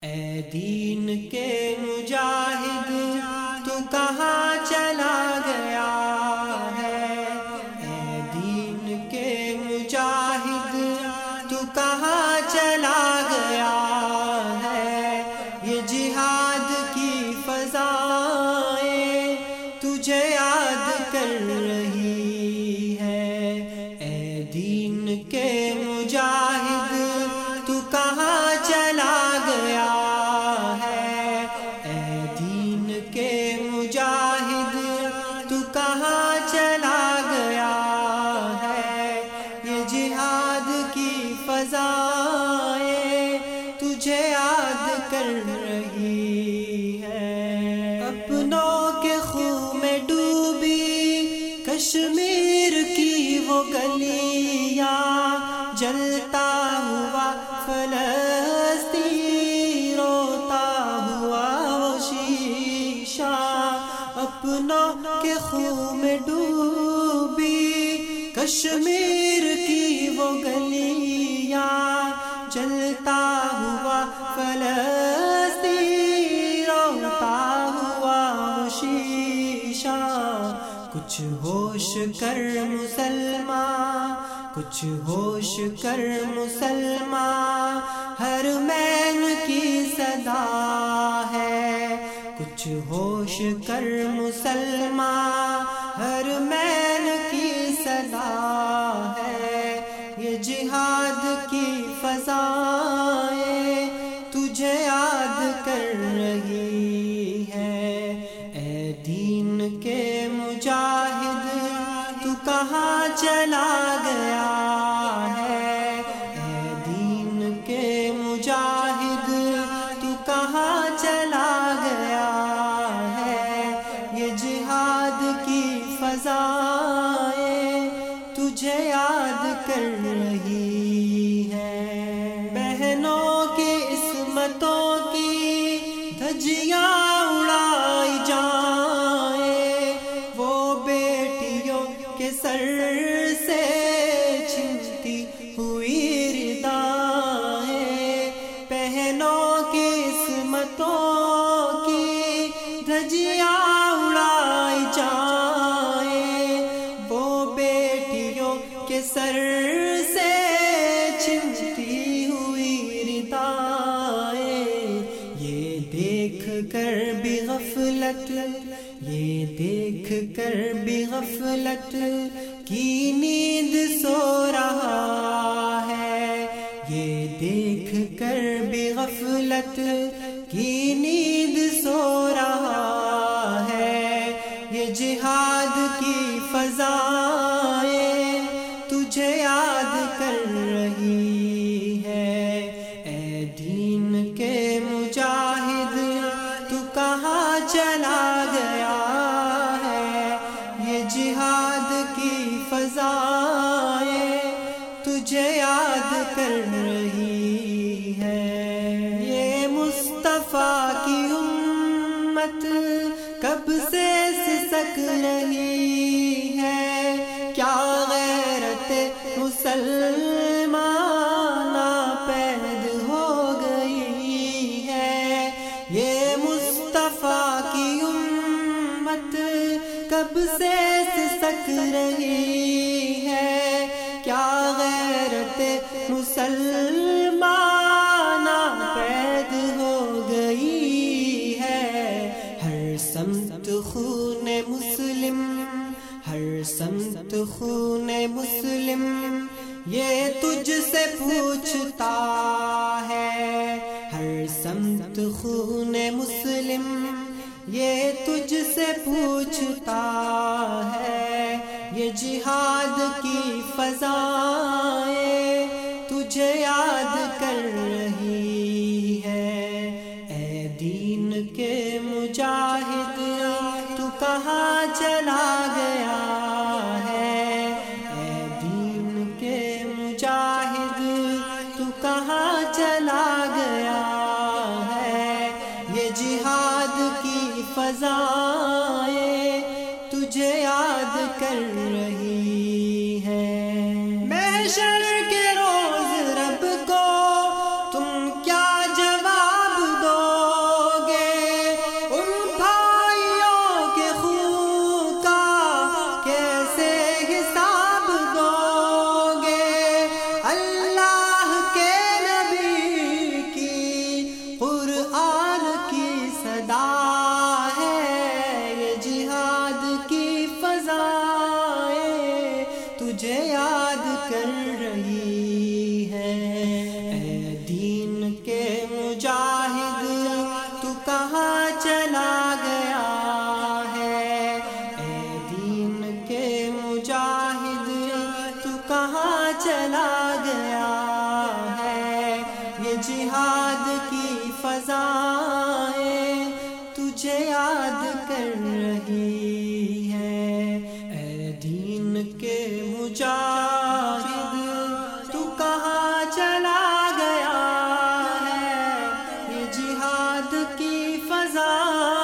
اے دین کے مجاہد تو کہاں چلا گیا ہے؟ اے دین کے مجاہد تو کہاں چلا گیا ہے؟ یہ جہاد کی فضائیں تجھے یاد کر رہی ہے۔ اے دین کے مجاہد تو کہاں چلا گیا ہے؟ اے دین کے مجاہد تو کہاں چلا گیا ہے؟ یہ جہاد کی فضائیں تجھے یاد کر رہی ہے۔ اپنوں کے خون میں ڈوبی کشمیر کی وہ گلیاں، جلتا ہوا فلسطین، روتا ہوا وہ شیشہ۔ اپنوں کے خون میں ڈوبی کشمیر کی وہ گلیاں، جلتا ہوا فلسطین، روتا ہوا وہ شیشہ۔ کچھ ہوش کر مسلمان، کچھ ہوش کر مسلمان، حرمین کی صدا ہے۔ کچھ ہوش کر مسلمان، حرمین کی صدا ہے۔ یہ جہاد کی فضائیں تجھے یاد کر رہی ہے۔ اے دین کے مجاہد تو کہاں چلا گیا ہے؟ اے دین کے مجاہد تو کہاں چلا گیا ہے؟ یہ جہاد کی فضائیں تجھے یاد کر رہی ہے۔ بہنوں کی عصمتوں کی دھجیاں اڑائی جائیں، وہ بیٹیوں کے سر سے چھنتی ہوئی ردائیں۔ بہنوں کی عصمتوں کی دھجیاں اڑائی جائیں، وہ بیٹیوں کے سر سے چھنتی ہوئی ردائیں۔ یہ دیکھ کر بھی غفلت، یہ دیکھ کر بھی غفلت کی نیند سو رہا ہے۔ یہ دیکھ کر بھی غفلت کی نیند سو رہا ہے۔ یہ جہاد کی فضائیں تجھے یاد کر رہی ہے۔ اے دین کے مجاہد تو کہاں چلا گیا ہے؟ یہ جہاد کی فضائیں تجھے یاد کر رہی ہے۔ یہ مصطفیٰ کی امت کب سے سسک رہی ہے؟ کیا غیرت مسلمان ناپید ہو گئی ہے؟ یہ مصطفیٰ کی امت کب سے سسک رہی ہے؟ کیا غیرت مسلمان ناپید ہو گئی ہے؟ ہر سمت خون مسلم، ہر سمت خون مسلم، یہ تجھ سے پوچھتا ہے۔ ہر سمت خون مسلم، یہ تجھ سے پوچھتا ہے۔ یہ جہاد کی فضائیں تجھے یاد کر رہی ہے۔ اے دین کے مجاہد تو کہاں چلا گیا ہے؟ اے دین کے مجاہد تو کہاں چلا گیا ہے؟ یہ جہاد کی فضائیں تجھے یاد کر رہی ہے۔ محشر کے روز رب کو تم کیا جواب کہاں چلا گیا ہے؟ اے دین کے مجاہد تو کہاں چلا گیا ہے؟ یہ جہاد کی فضائیں تجھے یاد کر رہی ہیں۔ اے دین کے مجاہد تو کہاں چلا گیا ہے؟ یہ جہاد کی فضائیں